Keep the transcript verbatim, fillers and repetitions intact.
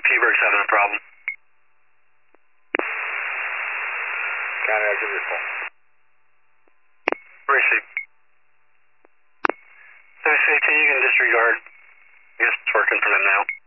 T-Berg's having a problem. County, I'll give you a call. Receive. W C T, you can disregard. I guess it's working for them now.